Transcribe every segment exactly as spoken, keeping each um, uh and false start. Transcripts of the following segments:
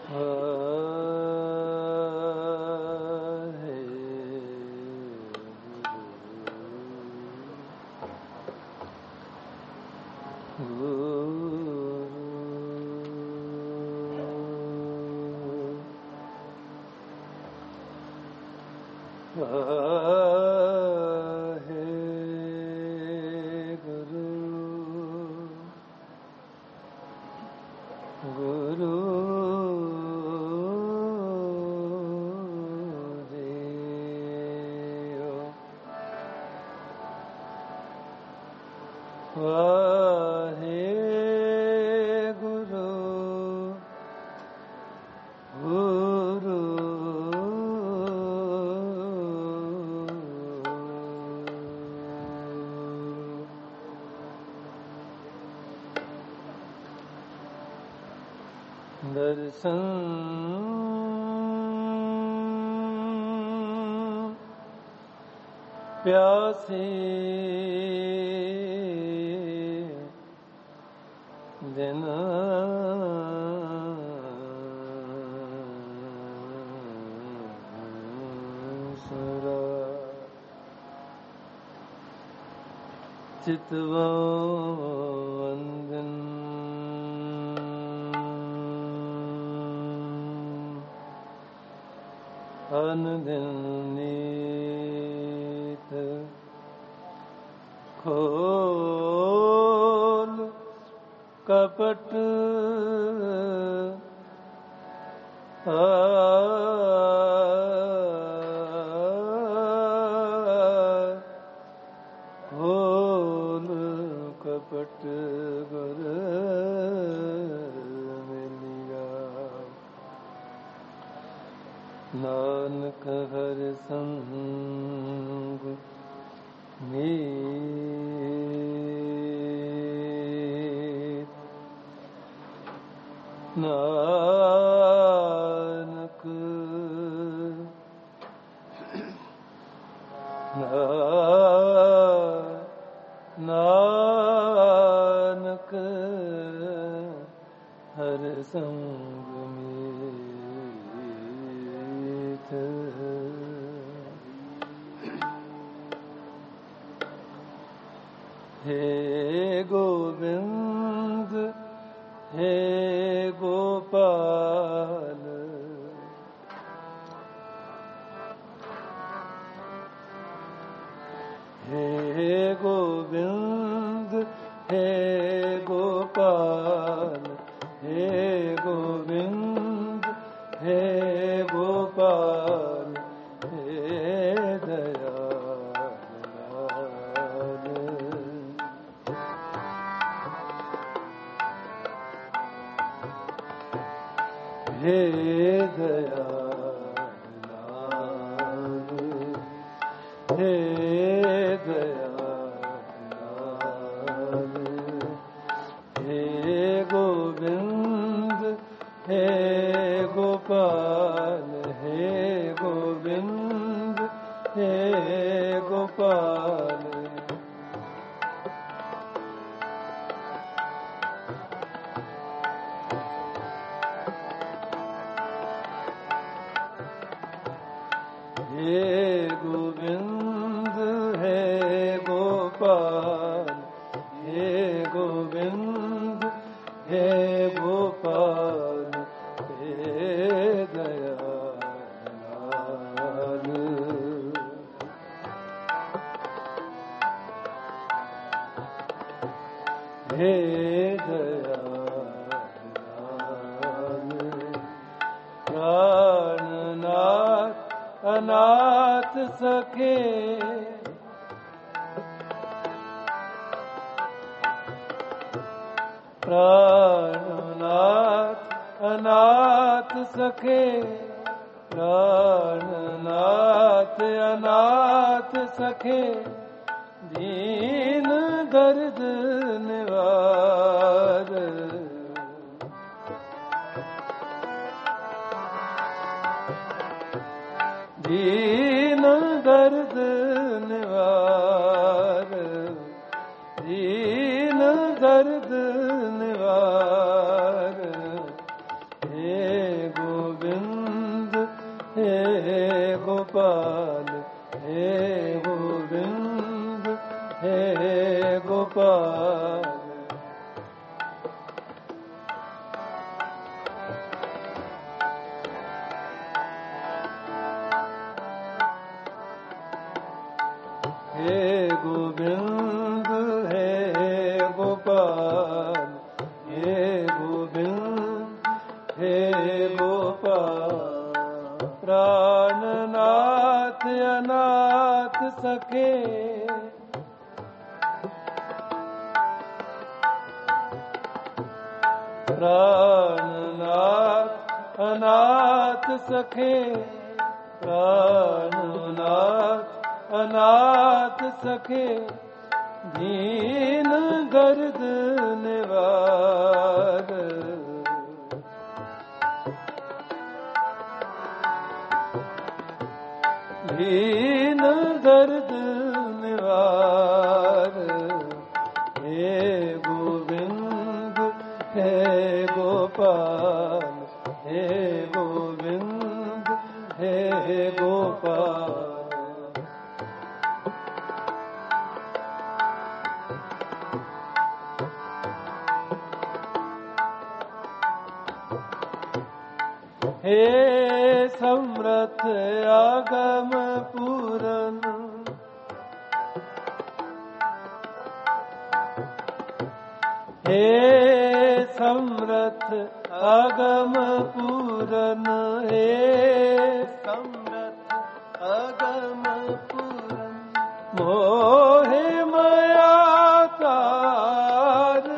दर्शन प्यासे दिन सुरा चितवा वंदन अनुदिन नीत खोल कपट खोल कपट गुर नानक हर संग मीत नानक नानक हर संग हे गोविंद हे गोपाल हे गोविंद हे गोपाल हे गोविंद हे गोपाल हे दयाल हे दयाल हे दयाल हे गोविंद हे गोपाल हे गोविंद हे गोपाल हे गोविंद हे गोपाल हे गोविंद हे गोपाल हे दयाल हे दयाल प्राणनाथ अनाथ सखे प्राणनाथ अनाथ सखे प्राणनाथ अनाथ सखे दीन दर्द निवार दीन दर्द निवार दीन दर्द निवार हे गो प्राणनाथ अनाथ सखे प्राणनाथ अनाथ सखे प्राणनाथ अनाथ सखे दीन दर्द निवार दीन दर्द निवार हे गोविंद हे गोपाल हे गोविंद हे गोपाल हे समर्थ आगम पूरन हे समर्थ आगम पूरन हे समर्थ आगम पूरन मोहे माया तार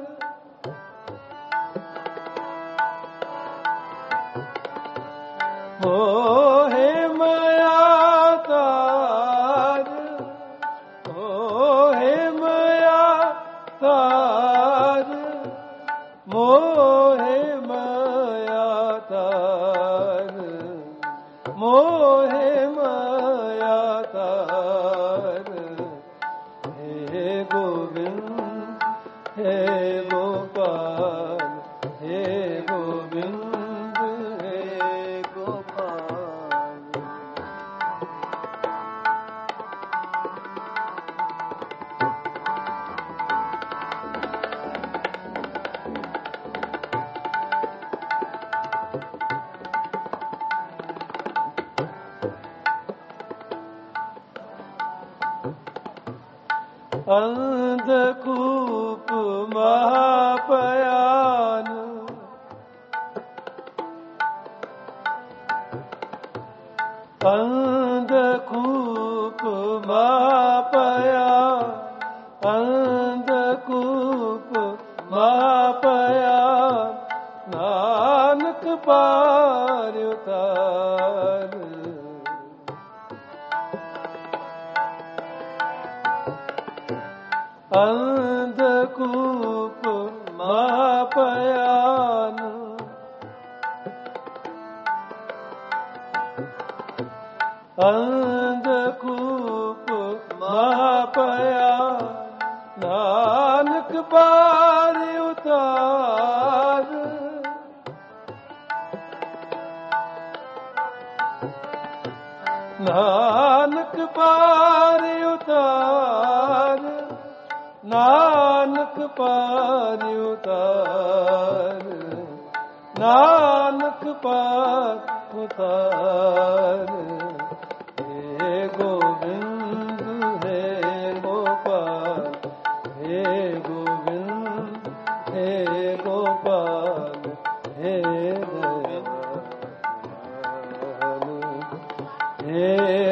मोहे माया तार मोहे माया तार मोहे माया तार मोहे माया तार हे गोविंद हे गोपाल हे गोविंद हे गोपाल अंधकूप महापयान अंधकूप महापयान अंधकूप महापयान नानक पार उतार अंधकूप महापयान अंधकूप महापयान नानक पार उतार नानक पार उतार नानक पार उतार नानक पार उतार हे गोविंद हे गोपाल हे गोविंद हे गोपाल हे दयाल हे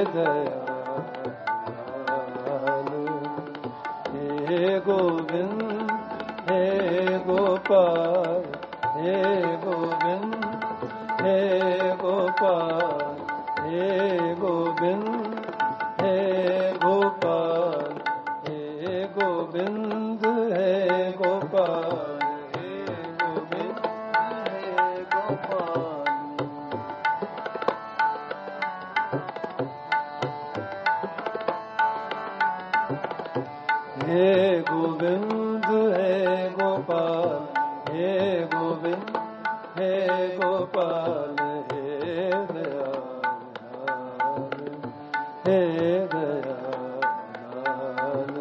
दयाल हे गोविंद हे गोपाल हे गोविंद हे गोपाल हे गोविंद हे गोपाल हे गोविंद हे गोपाल हे गोविंद हे गोपाल हे गोविंद हे गोपाल हे गोविंद हे गोपाल हे दयाल हे दयाल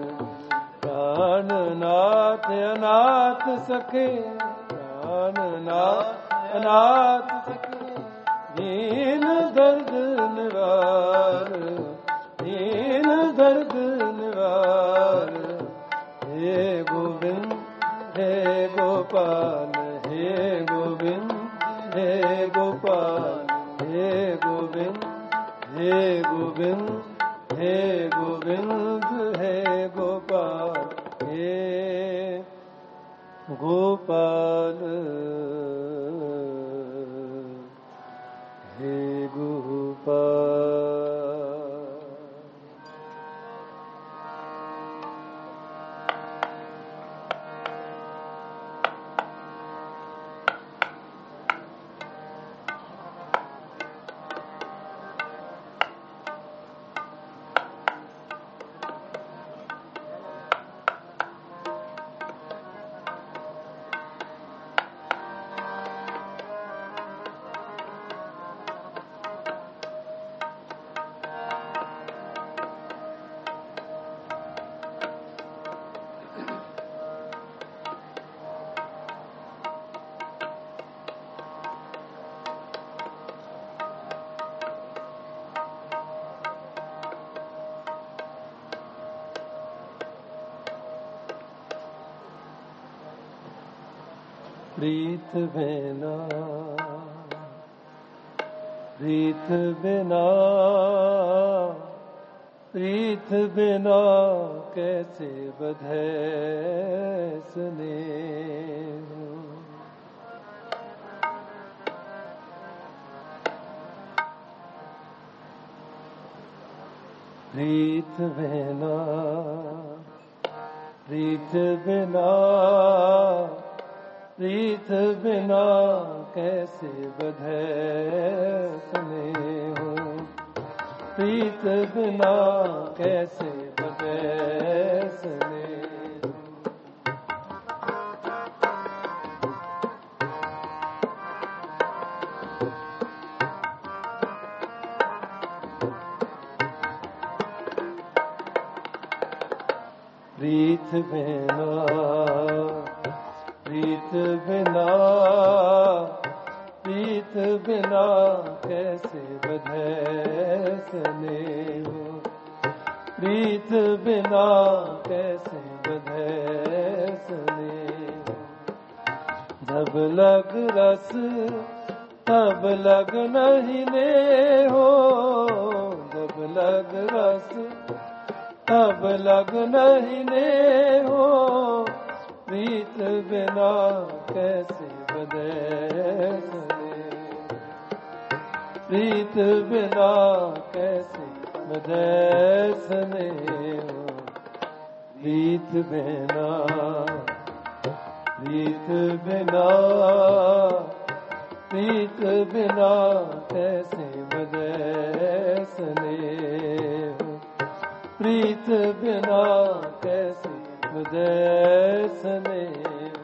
प्राणनाथ अनाथ सखे प्राणनाथ अनाथ सखे दीन दर्द निवार दीन दर्द निवार हे गोविंद हे गोपाल हे गोविंद हे गोपाल हे गोविंद हे गोविंद हे गोविंद हे गोपाल हे गोपाल हे गोपाल। प्रीत बिना प्रीत बिना प्रीत बिना कैसे बधे स्नेह। प्रीत बिना प्रीत बिना प्रीत बिना कैसे बधे स्नेह। प्रीत बिना कैसे बधे स्नेह। प्रीत बिना प्रीत बिना प्रीत बिना कैसे बधे स्नेह। प्रीत बिना कैसे बधे स्नेह। जब लग रस तब लग नहीं ने हो। जब लग रस तब लग नहीं ने हो। प्रीत बिना कैसे बधे स्नेह। प्रीत बिना कैसे बधे स्नेह। प्रीत बिना प्रीत बिना प्रीत बिना कैसे बधे स्नेह। प्रीत बिना कैसे बधे स्नेह।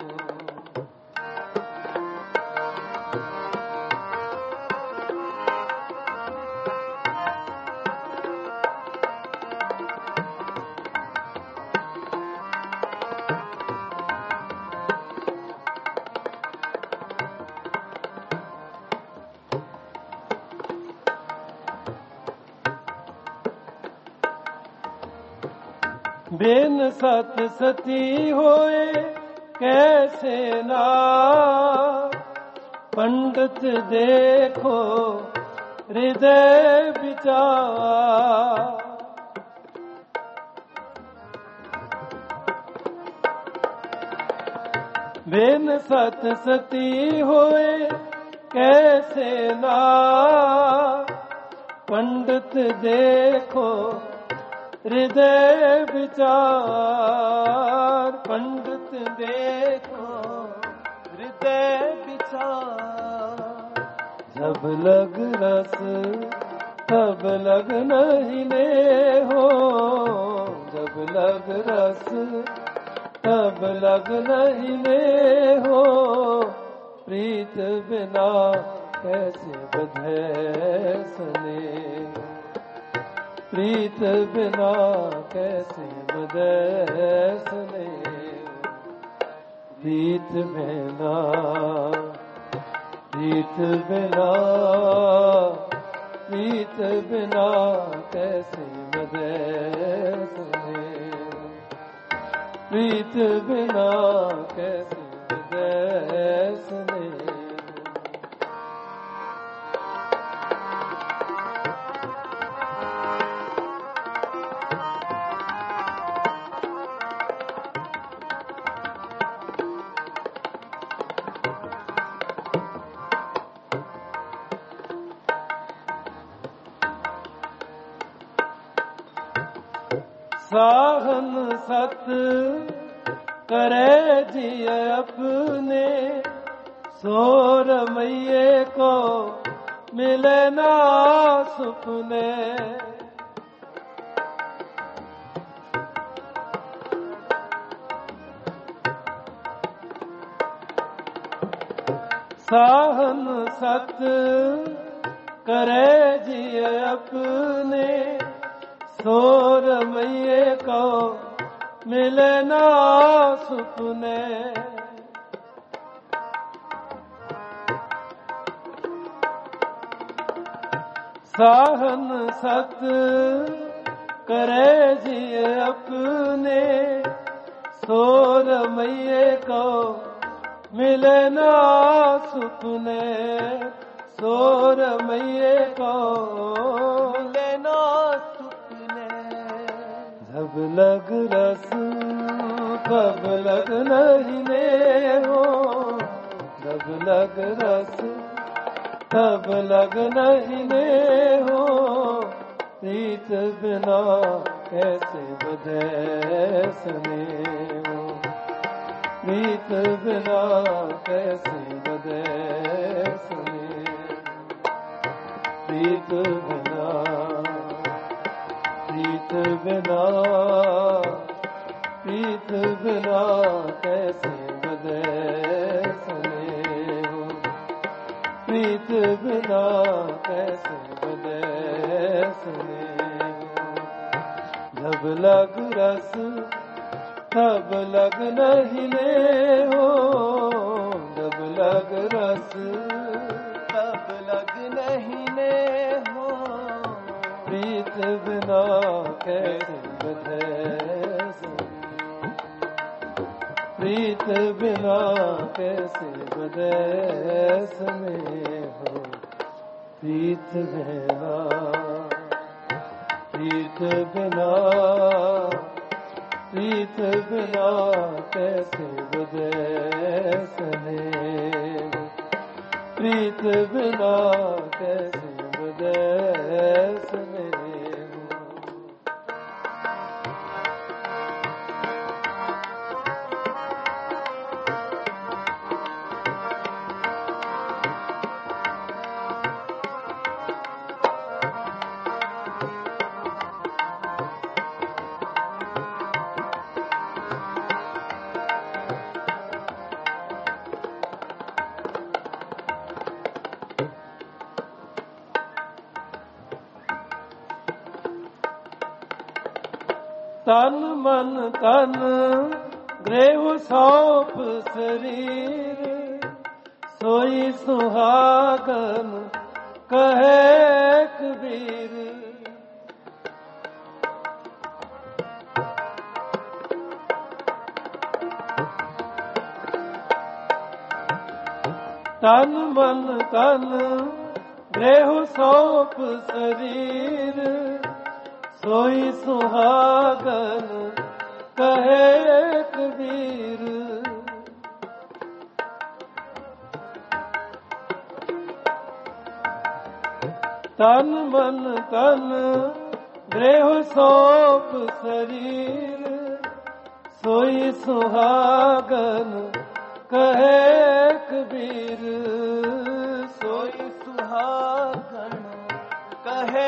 बिन सत सती होए कैसे ना। पंडित देखो हृदय विचार। बिन सत सती होए कैसे ना। पंडित देखो हृदय विचार। पंडित देखो हृदय विचार। जब लग रस तब लग नहीं ने हो। जब लग रस तब लग नहीं ने हो। प्रीत बिना कैसे बधे स्नेह। प्रीत बिना कैसे बधे स्नेह। प्रीत बिना प्रीत बिना प्रीत बिना कैसे बधे स्नेह। प्रीत बिना कैसे बधे स्नेह। साहन सत करे जिय अपने, सोर मैये को मिले ना सुपने। साहन सत करे जिय अपने, सोर मैये को मिले ना सुपने। साहन सत करे जिय अपने, सोर मैये को मिले ना सुपने। सोर मैये को मिले ना सुपने। जब लग रस कब लग नहीं ने हो, जब लग रस तब लग नहीं ने हो। प्रीत बिना कैसे बधे स्नेह, प्रीत बिना कैसे बधे स्नेह। प्रीत बिना, प्रीत बिना, प्रीत बिना कैसे बधे स्नेह। प्रीत बिना कैसे बधे स्नेह। जब लग रस तब लग नहीं ने हो, जब लग रस तब लग नहीं ने हो। प्रीत बिना कैसे बधे स्नेह, प्रीत बिना कैसे बधे स्नेह। प्रीत बिना, प्रीत बिना, प्रीत बिना कैसे बधे स्नेह। प्रीत बिना कैसे बधे स्नेह। तन मन तन ग्रेव सौंप शरीर, सोई सुहागन कहे कबीर। तन मन तन ग्रेव सौंप शरीर, सोई सुहागन कहे कबीर। तन मन तन गृह सौंप शरीर, सोई सुहागन कहे कबीर। सोई सुहागन कहे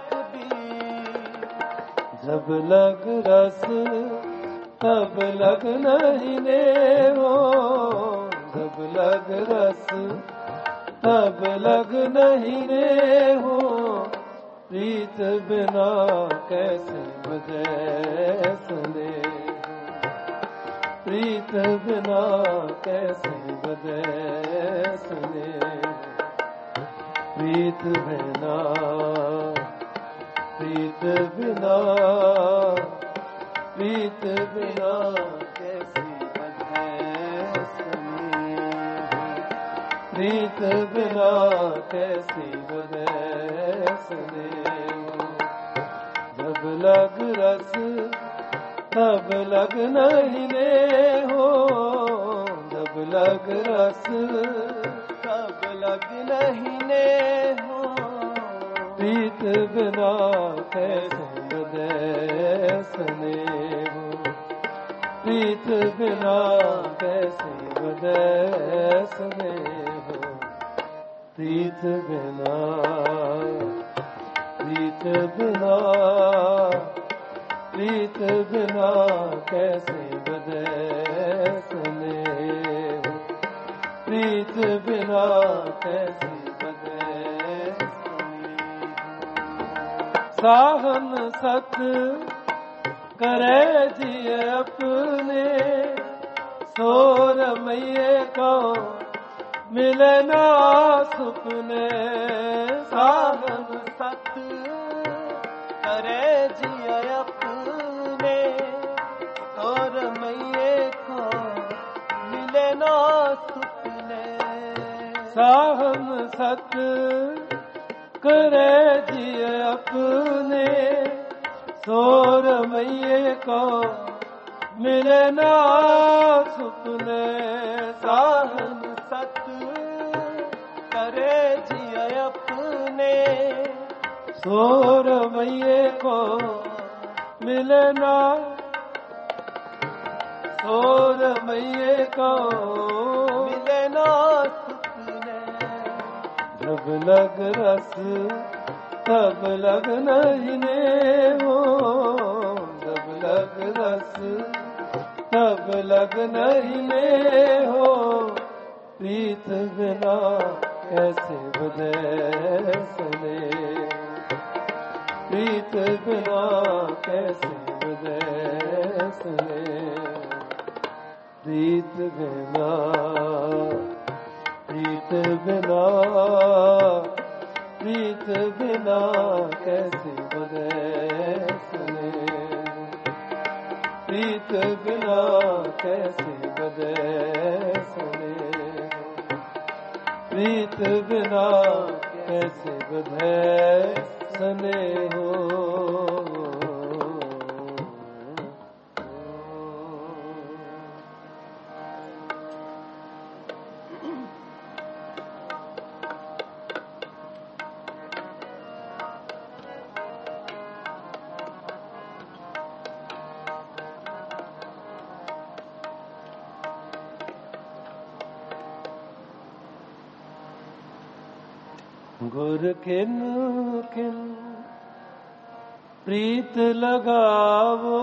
जब लग रस तब लग नहीं ने हो, जब लग रस तब लग नहीं ने हो। प्रीत बिना कैसे बधे स्नेह, प्रीत बिना कैसे बधे स्नेह। प्रीत बिना, प्रीत बिना, प्रीत बिना कैसे बधे स्नेह। प्रीत बिना कैसे बधे स्नेह। जब लग रस तब लग नहीं ने हो, जब लग रस तब लग नहीं ने हो। प्रीत बिना कैसे बदे स्नेह, प्रीत बिना कैसे बदे स्नेह, प्रीत बिना, प्रीत बिना, प्रीत बिना कैसे बदे स्नेह, प्रीत बिना कैसे बदे स्नेह। साहन सत करे जिए अपने, सोर मैये को मिले ना सुपने। साहन सत करे जिए अपने, सोर मैये को मिले ना सुपने। साहन सत करे जिए अपने, सोर मैये को मिले ना सुपने। साहन सत करे जिए अपने, सोर मैये को मिले ना, सोर मैये को मिले ना सुपने। जब लग रस तब लग नहीं ने हो, जब लग रस तब लग नहीं ने हो, प्रीत बिना कैसे बदे स्नेह, प्रीत बिना कैसे बदे स्नेह, प्रीत बिना, प्रीत बिना, प्रीत बिना कैसे बदे स्नेह, प्रीत बिना कैसे बदे स्नेह, प्रीत बिना कैसे बदे स्नेह। गुर किन किन प्रीत लगावो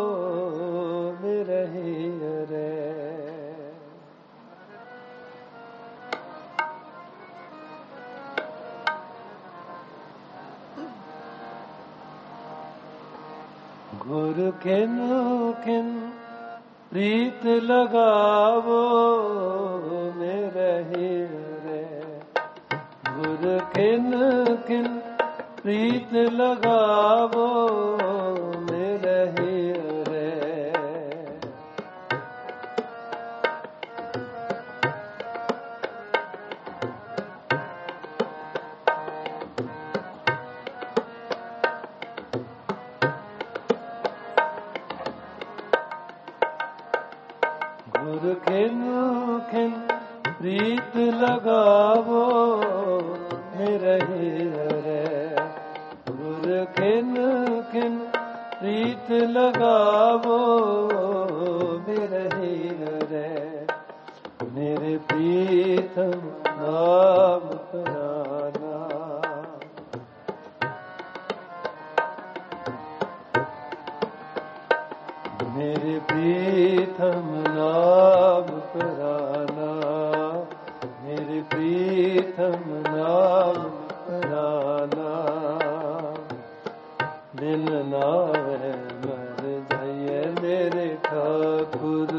बिरही रे, गुर किन किन प्रीत लगावो बिरही रे, गुर किन किन प्रीत लगावो मेरे रे। गुर खिन खिन प्रीत लगावो मेरे रे, गुर खिन खिन प्रीत लगावो मेरे रे, मेरे प्रीतम नाम पुराना, मेरे प्रीतम नाम पुराना, मेरे प्रीतम नाम पुराना, दिन नावे मर जाइए मेरे ठाकुर,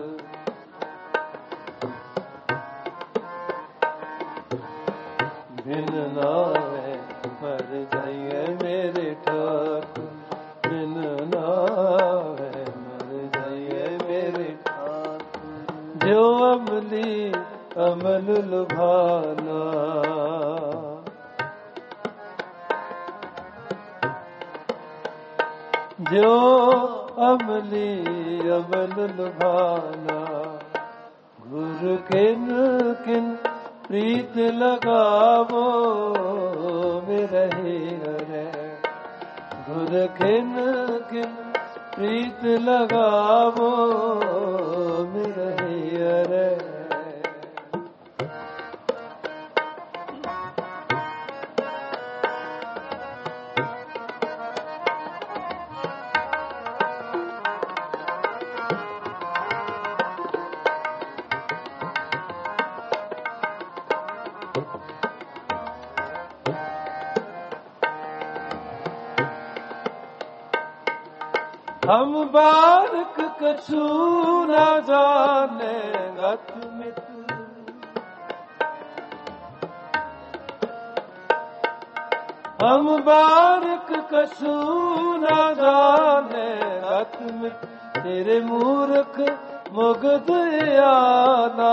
दिन नावे मर जाइए मेरे ठाकुर, दिन नावे मर जाइए मेरे ठाकुर। जो अमली अमल लुभाना, जो अमली अमल लुभाना, गुर किन किन प्रीत लगावो बिरही रे। गुर खिन खिन प्रीत लगावो बिरही रे। हम बारक कछु न जाने गत मित। हम बारक कछु न जाने गत मित। तेरे मूर्ख मुग्ध आना।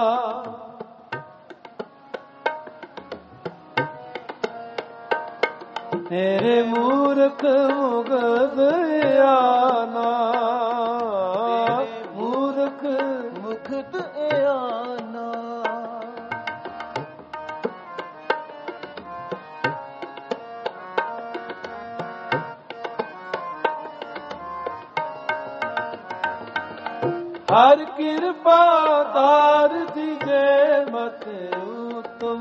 तेरे मूर्ख मुग्ध आना। मूर्ख मुग्ध आना। हर कृपा तार दीजे मत तुम।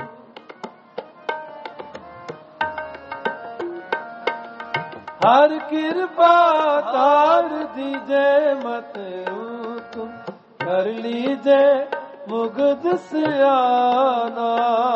हर कृपा तार दीजे मत तुम। कर लीजे मुग्ध सियाना।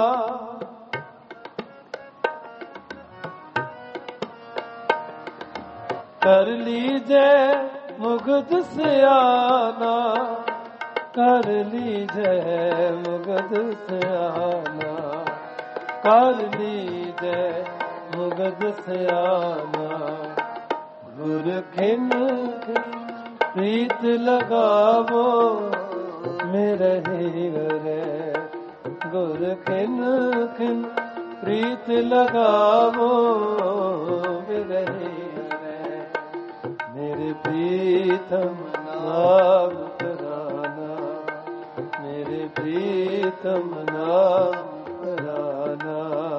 कर लीजे मुग्ध सियाना। कर लीजे मुग्ध सियाना। कर लीजे मुग्ध सियाना। गुर खिन खिन प्रीत लगावो मेरे रे। गुर खिन खिन प्रीत लगावो मेरे रे। मेरे प्रीतम नाम कराना। मेरे प्रीतम नाम कराना।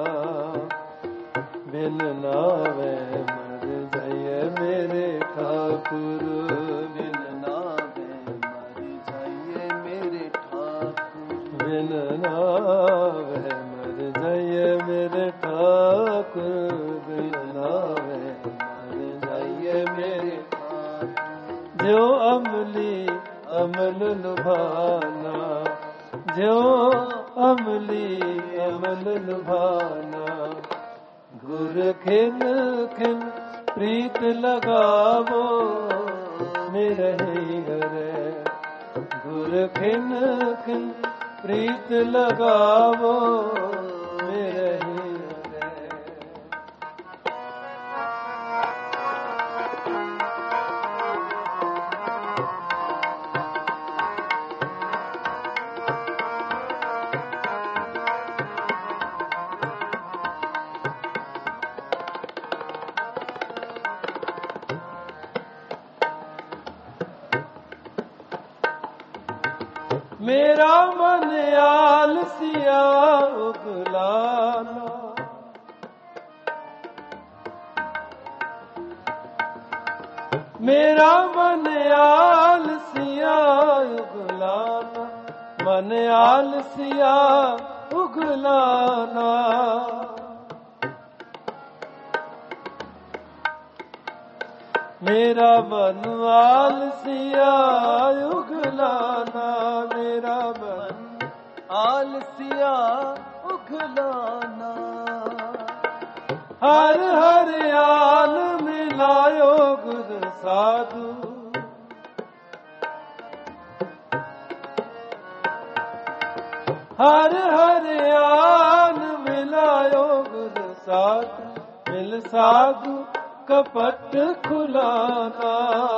बिन नावे मर जाइए मेरे ठाकुर। बिन नावे मर जाइए मेरे ठाकुर। बिन नावे मर जाइए मेरे ठाकुर। बिन नावे मर जाइए मेरे ठाकुर। जो अमली अमल लुभाना। जो अमली अमल लुभाना। गुर खिन खिन प्रीत लगावो मेरे रे। गुर खिन खिन प्रीत लगावो मेरे रे। मेरा मन आलसिया उगलाना। मेरा मन आलसिया उगलाना। मन आलसिया उगलाना। मेरा मन आलसिया उगलाना। मेरा मन आलसिया उगलाना। हर हर आल मिलायो गुर साधु। हर हर आल मिलायो गुर साधु। मिल साधु कपट खुलाना।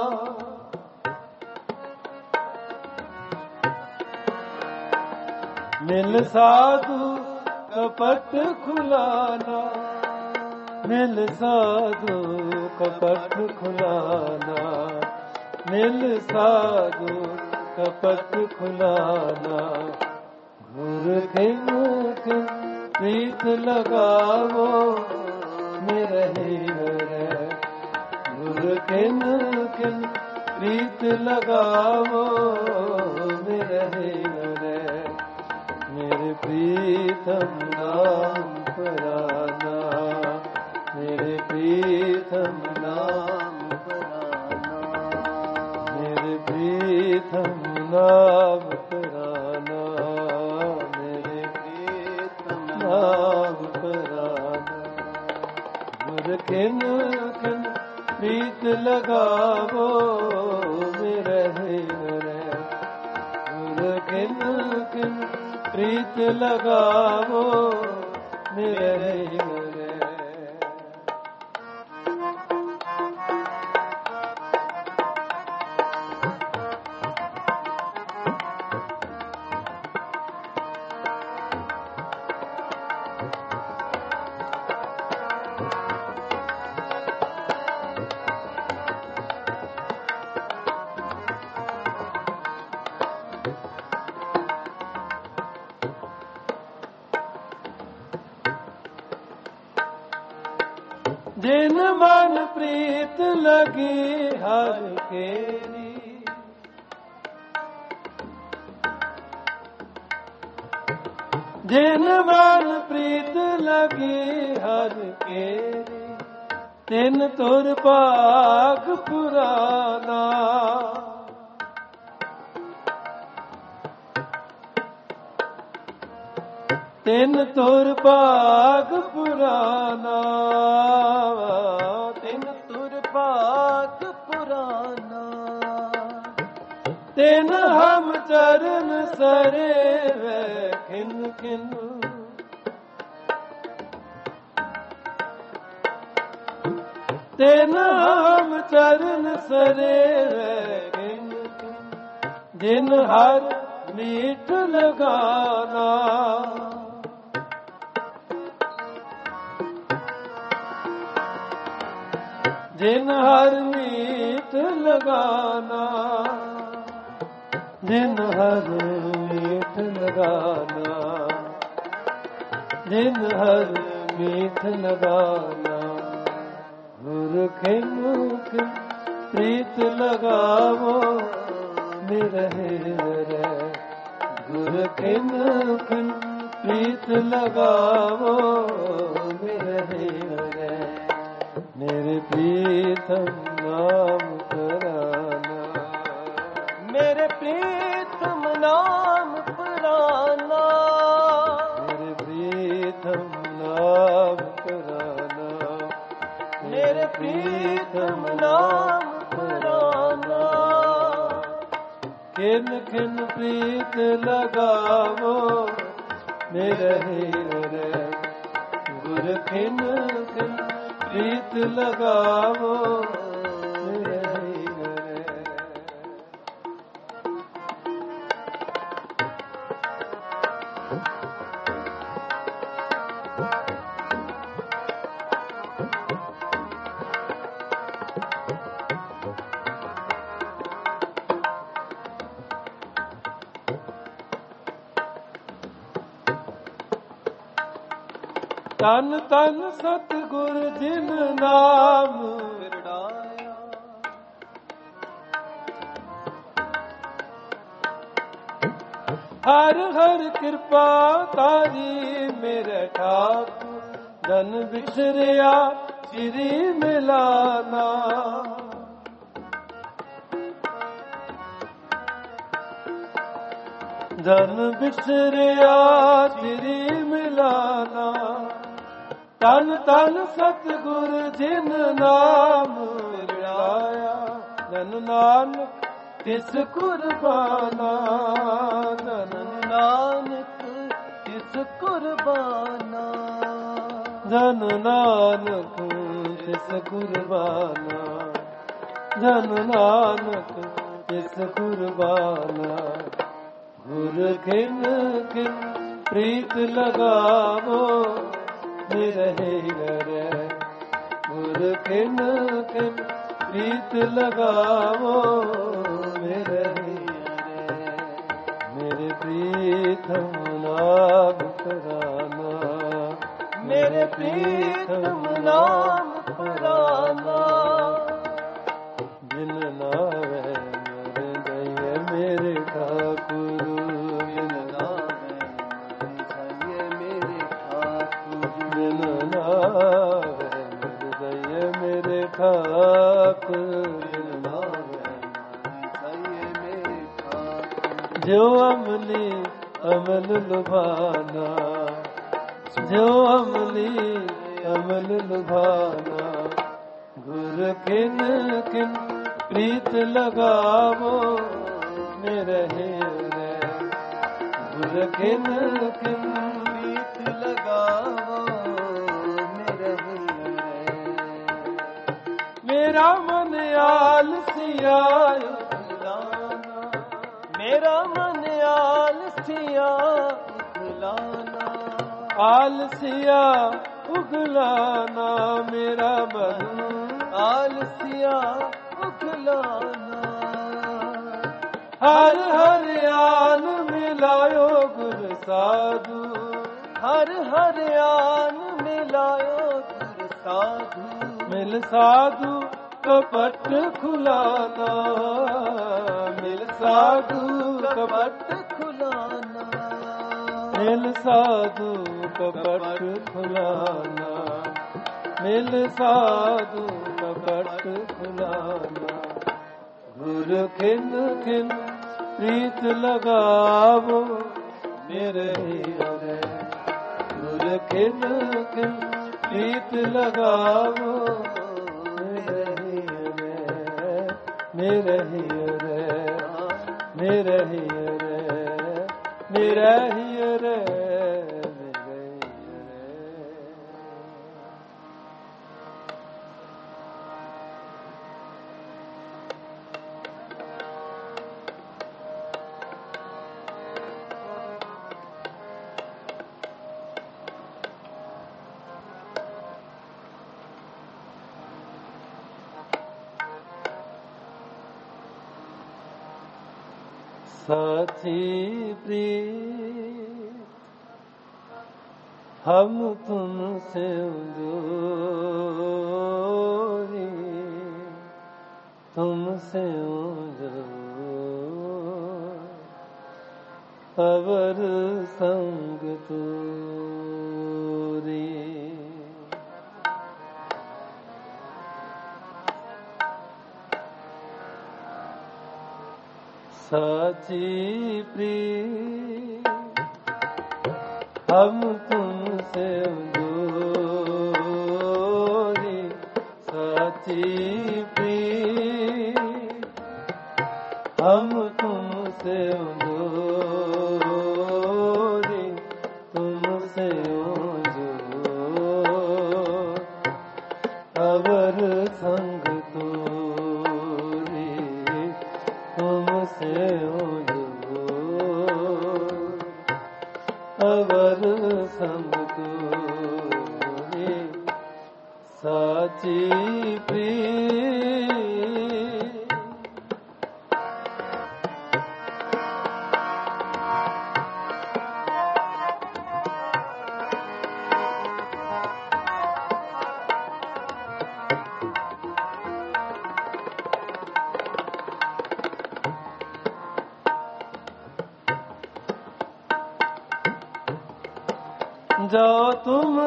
मिल साधु कपट खुलाना। मिल साधु कपट खुलाना। मिल साधु कपट खुलाना। गुर खिन खिन प्रीत लगावो मेरे रे। गुर खिन खिन प्रीत लगावो मेरे रे। मेरे प्रीतम नाम पराना, मेरे प्रीतम नाम पराना, मेरे प्रीतम नाम पराना, मेरे प्रीतम नाम पराना। गुर खिन खिन प्रीत लगावो मेरे रे। गुर खिन खिन प्रीत लगावो मेरे रे। जिन मन प्रीत लगी हर केरी, जिन मन प्रीत लगी हर केरी, तिन तुर भाग पुराना। तिन तुर भाग पुराना, तिन तुर भाग पुराना। तिन हम चरण सरे वे खिन खिन, तिन हम चरण सरे वे खिन खिन। जिन हर मीठ लगाना, जिन हर मीठ लगाना, जिन हर मीठ लगाना, जिन हर मीठ लगाना। गुर खिन खिन प्रीत लगावो मेरे रे। गुर खिन खिन प्रीत लगावो मेरे रे। मेरे प्रीतम नाम पराना, मेरे प्रीतम नाम पराना, मेरे प्रीतम नाम पराना, मेरे प्रीतम नाम पराना। खिन खिन प्रीत लगावो मेरे रे। गुर खिन खिन प्रीत लगावो मेरे रे। तन तन सतगुर जिन नाम विरडाया, हर हर कृपा तारी मेरे ठाकुर। धन बिछरिया श्री मिलाना, धन बिछरिया श्री मिलाना। तन तन सतगुर जिन नाम विरडाया, धन नानक तिस कुर्बाना, धन नानक तिस कुर्बाना, धन नानक तिस कुर्बाना, धन नानक तिस कुर्बाना। गुर खिन खिन प्रीत लगावो मेरे रे। गुर खिन खिन प्रीत लगावो मेरे रे। मेरे प्रीतम लाभ कराना, मेरे प्रीतम नाम पुराना। जिन नावे मर गए मेरे ठाकुर, जिन नावे मर गए मेरे ठाकुर, जिन नावे मर गए मेरे ठाकुर, जिन नावे मर गए मेरे ठाकुर। जो अमली अमल लुभाना, जो अमली अमल लुभाना, गुर किन किन प्रीत लगावो मेरे रे, गुर किन किन प्रीत लगावो मेरे रे। मेरा मन आलसिया उखलाना, मेरा मन आलसिया उखलाना, आलसिया उखलाना, मेरा मन आलसिया उखलाना। हर हर आन मिलायो गुर साधु, हर हर आन मिलायो गुर साधु, मिल साधु कपट खुलाना, मिल साधु कपट खुलाना, मिल साधु कपट खुलाना, मिल साधु कपट खुलाना। गुर खिन खिन प्रीत लगावो मेरे रे, गुर खिन खिन प्रीत लगावो मेरे रे, मेरे रे, मेरे रे, मेरे रे। साची प्रीत हम तुमसे जोरी, तुमसे अवर संग तोरी। साची प्रीत हम तुमसे जोरी, साची प्रीत हम तुमसे जोरी, तुमसे जोरी अवर संग तोरी, तुमसे अवर संग तोरी। साची प्रीत जाओ तुम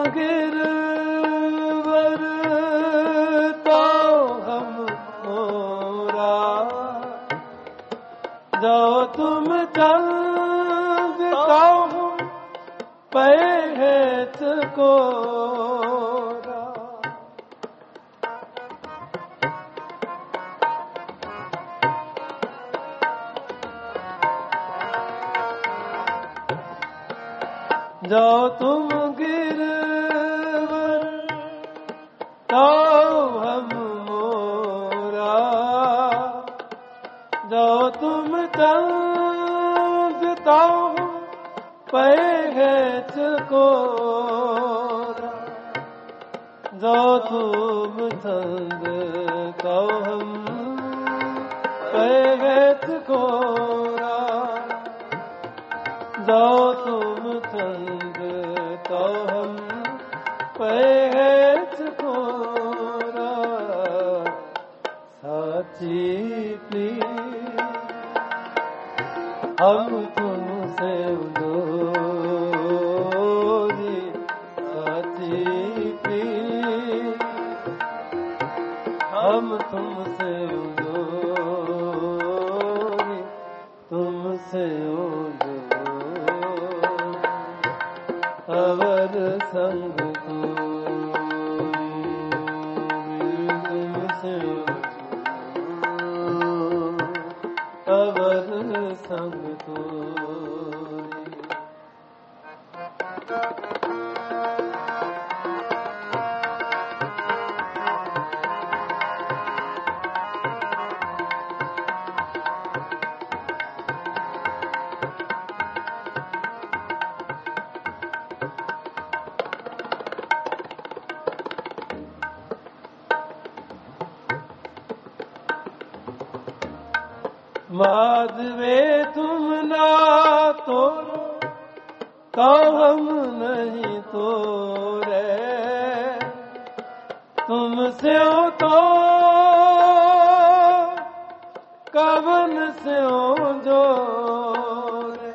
गिरवर तो हम मोरा, जाओ तुम चंद तो हम पे हेत कोरा। जाओ तुम गिरवर तो हम मोरा, जाओ तुम चंद तो हम पे हेत कोरा। जाओ तुम चंद तो हम पे हेत कोरा, जाओ तुम चंद तो हम पहच खोरा साची प्रीत हम तुमसे उलोरी साची प्रीत हम तुमसे उलोरी तुमसे उलोरी अवर संग तुमसे अवर संग माधवे तुम ना तोरो तो हम नहीं तोरे तुमसे तो कवन से जोरे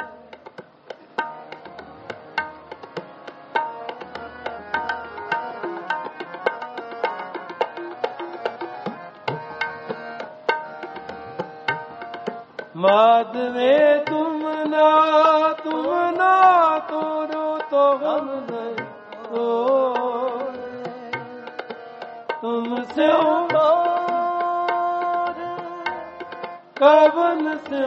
माधवे तुम ना तुम ना तोरो तो हम नहीं तोरे तुमसे कवन से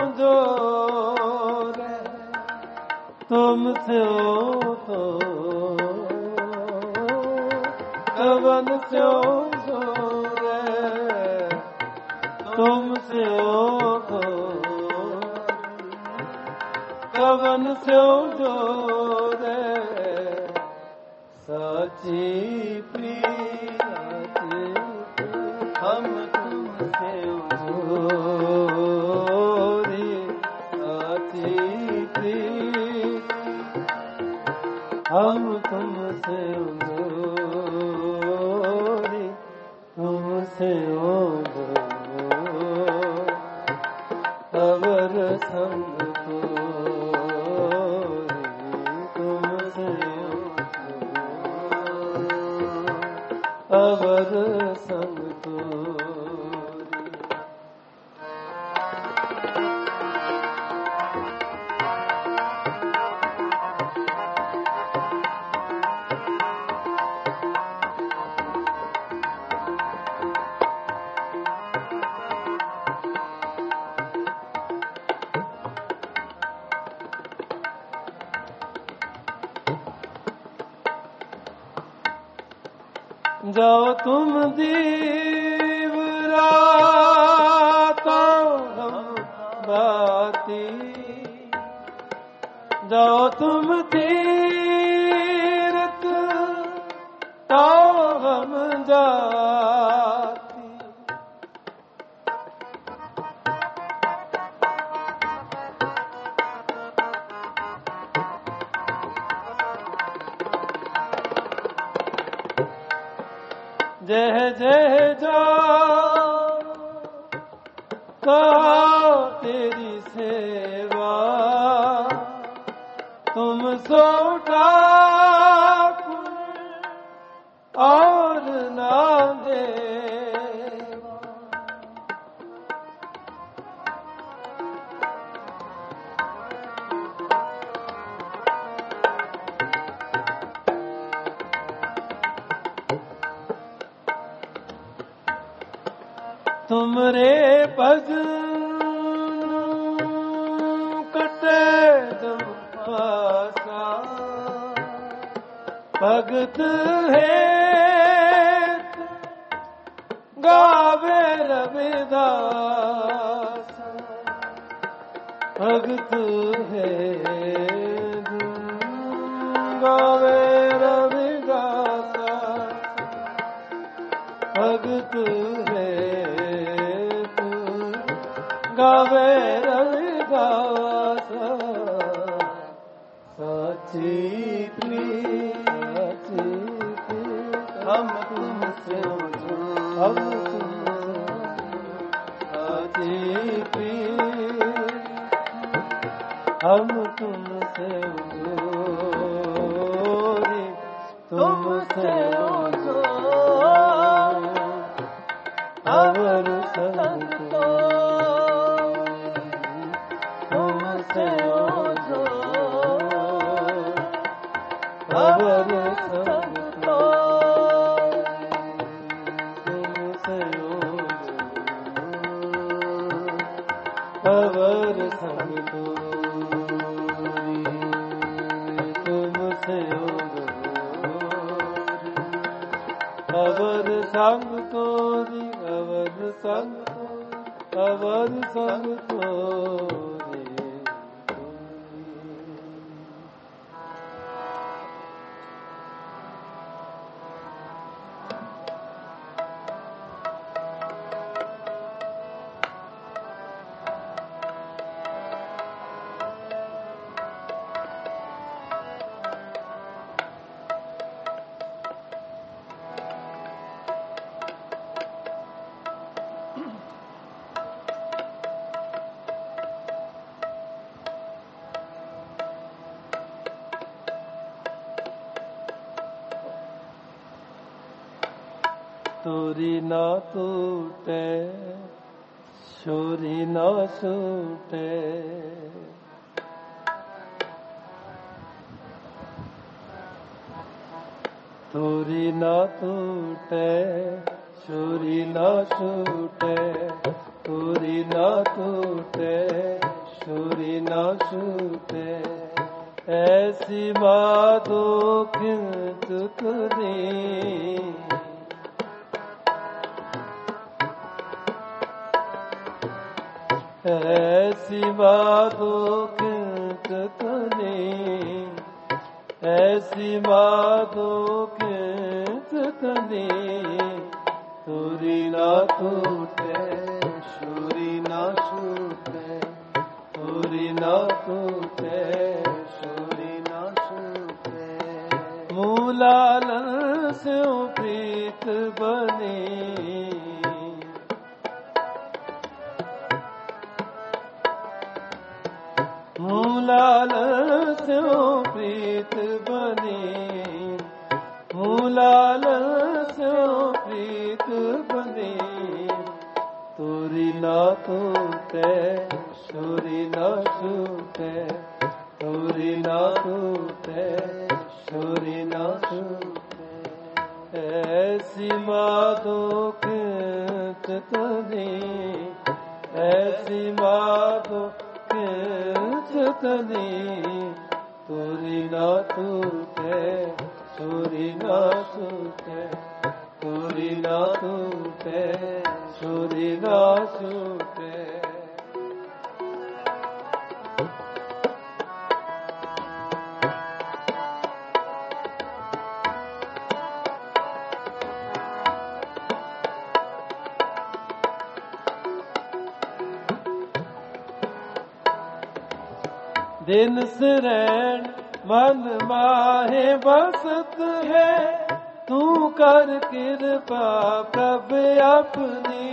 जोरे तुमसे तो कवन से जोरे तुमसे तो कवन से जोरे साची प्रीत हम तुमसे जोरी साची प्रीत हम तुमसे जोरी तुमसे अवर संग अवर संग जाओ तुम दीवरा तो हम बाती जाओ तुम तीरथ तो हम जाती जय जय जा कहा तेरी सेवा तुम सो ठाकुर और ना देवा तुमरे भजन कटे तुम पासा भगत है गावे रविदास भगत है गावे रविदास भगत है गावे रविदास साची प्रीत साची प्रीत हम तुमसे हम साची प्रीत हम तुमसे जोड़ी तुमसे अवर संतो तुमसे अवर संतो तुमसे अवर संतो तुमसे अवर संग तोरी अवर संग अवर संग तोरी तोरी ना टूटे छोरी ना छूटे तोरी ना टूटे छोरी ना छूटे तोरी ना टूटे छोरी ना छूटे ऐसी बातों खिंच तुरी ऐसी बातों खिंच तुरी ऐसी बातों खिंच तुरी तोरी ना टूटे छोरी ना छूटे तोरी ना टूटे छोरी ना छूटे मूलाल से प्रीत बनी मूलाल से प्रीत बनी मूलाल से प्रीत बनी तोरी ना टूटे छोरी ना छूटे तोरी ना टूटे छोरी ना छूटे ऐसी बातों खिंच तुरी ऐसी बातों तनी तोरी ना टूटे छोरी ना छूटे तोरी ना टूटे छोरी ना छूटे दिन सरैन मन माहे बसत है तू कर कृपा प्रभ अपनी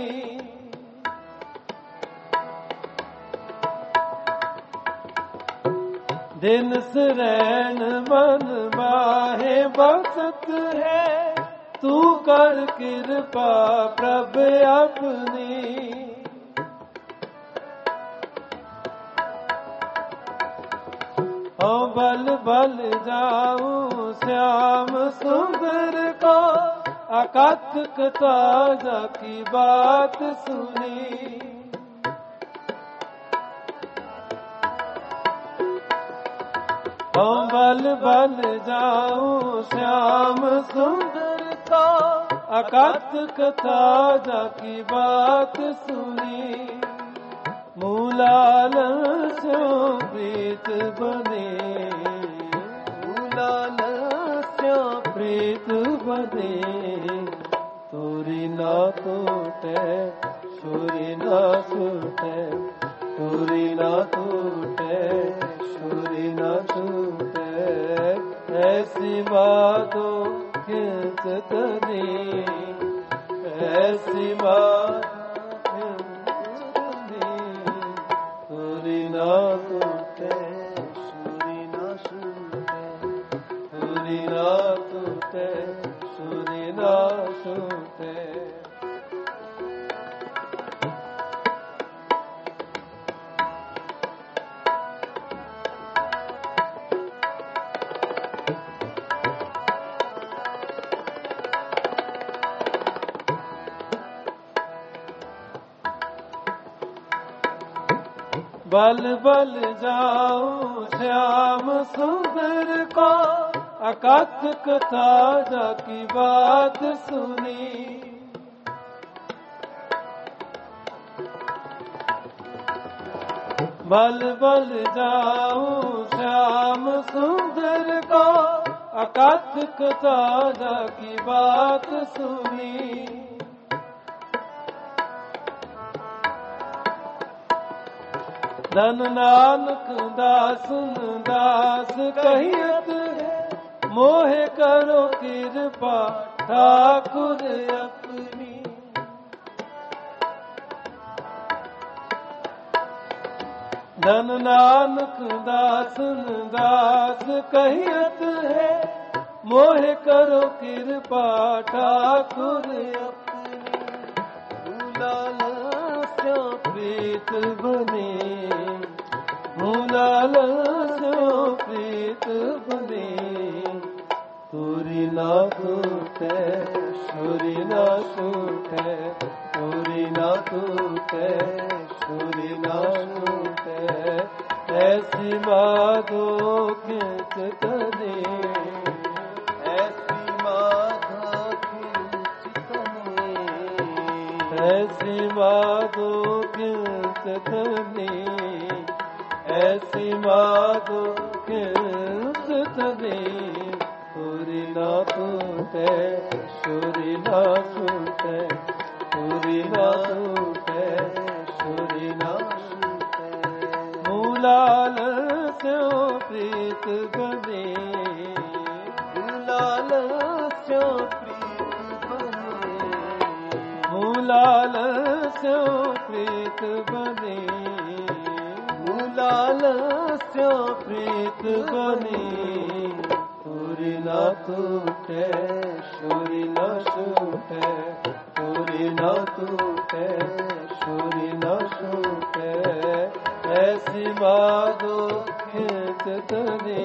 दिन सरैन मन माहे बसत है तू कर कृपा प्रभ अपनी ओ बल बल जाऊं श्याम सुंदर का अकथ कथा की बात सुनी ओ बल बल जाऊं श्याम सुंदर का अकथ कथा की बात सुनी मूलाल से प्रीत बने मूलाल से प्रीत बने तोरी ना टूटे छोरी ना छूटे तोरी ना टूटे छोरी ना छूटे माधो खिंच तनी ऐसी माधो सूरी ना टूटे सूरी ना सूटे सूरी ना टूटे सूरी ना सूटे बल बल जाऊं श्याम सुंदर को अकथ कथा जाकी बात सुनी बल बल जाऊं श्याम सुंदर को अकथ कथा जाकी बात सुनी धन नानक दासन दास कहियत मोहे करो कृपा ठाकुर अपनी धन नानक दासन दास कहियत है मोहे करो कृपा ठाकुर अपनी लाल स्यो प्रीत बने लाल स्यो प्रीत बने तोरी ना टूटे सूरी ना टूटे तोरी ना टूटे सूरी ना टूटे ऐसी माधो खिंच तने ऐसी माधो खिंच तने ऐसी माधो खिंच तने ऐसी माधो खिंच तने सूरी ना टूटे सूरी ना टूटे सूरी ना टूटे सूरी ना टूटे मूलाल स्यो प्रीत बने मूलाल स्यो प्रीत बने मूलाल स्यो प्रीत बने लाल स्यो प्रीत बने सूरी ना टूटे सूरी ना टूटे सूरी ना टूटे सूरी ना टूटे ऐसी माधो खिंच तने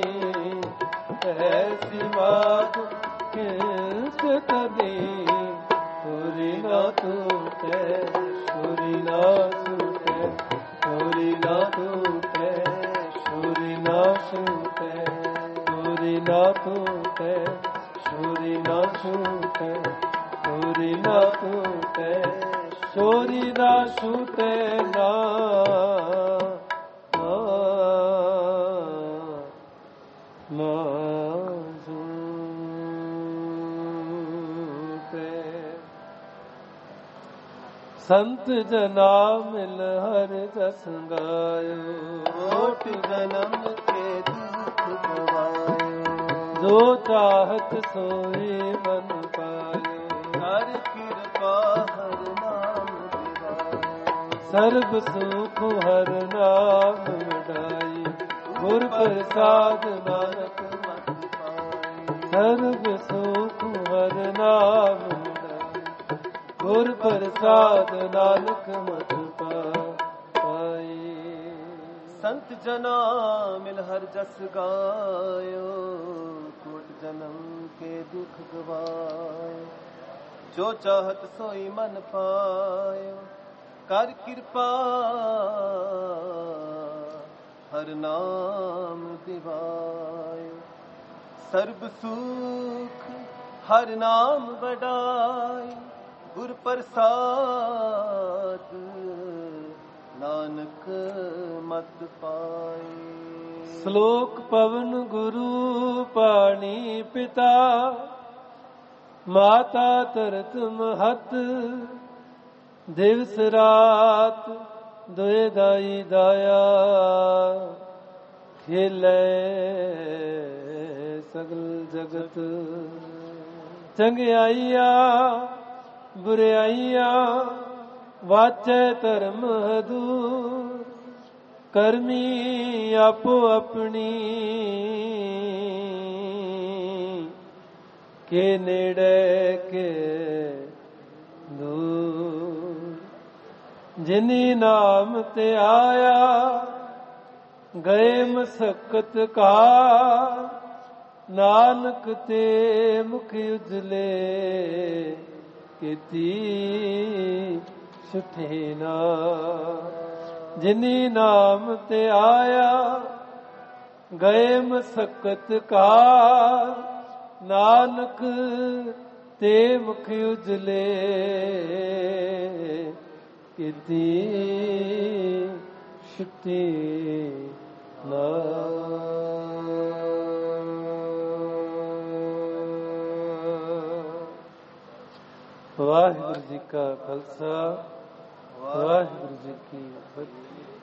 ऐसी माधो खिंच तने सूरी ना टूटे सूरी ना टूटे सूरी ना टूटे सूरी ना टूटे सूरी ना टूटे सूरी ना टूटे सूरी ना टूटे सूरी ना टूटे ना ना संत जना मिल हर जस गायो कोट जन्म के दुख गवायो जो चाहत सोई मन पायो हर कृपा हर नाम दिवायो सर्व सुख हर नाम मिटाई गुर प्रसाद नानक मत पाई सर्व सुख हर नाम गुर प्रसाद नानक मत पाई संत जना मिल हर जस गायो कोट जन्म के दुख गवायो जो चाहत सोई मन पायो कर कृपा हर नाम दिवायो सर्व सुख हर नाम बढ़ाई गुर प्रसाद नानक मत पाए श्लोक पवन गुरु पाणी पिता माता तरत महत दिवस रात दोए दाई दाया खेले ਸਗਲ ਜਗਤ। ਚੰਗਿਆਈਆ ਬੁਰਿਆਈਆ ਵਾਚੈ ਧਰਮ ਹਦੂਰ। ਕਰਮੀ ਆਪੋ ਆਪਣੀ ਕੇ ਨੇੜੇ ਕੇ ਦੂਰ। ਜਿਨੀ ਨਾਮ ਤੇ ਆਇਆ ਗਏ ਮਸਕਤ ਕਾ। ਨਾਨਕ ਤੇ ਮੁਖ ਉਜਲੇ ਕੀਤੀ ਸੁਠੀ ਨਾ। ਜਿਨੀ ਨਾਮ ਤੇ ਆਇਆ ਗਏ ਮਸਕਤ ਕਾ। ਨਾਨਕ ਤੇ ਮੁਖ ਉਜਲੇ ਕੀਤੀ ਸੁਠੀ ਨਾ। ਵਾਹਿਗੁਰੂ ਜੀ ਕਾ ਖਾਲਸਾ, ਵਾਹਿਗੁਰੂ ਜੀ ਕੀ ਫਤਿਹ।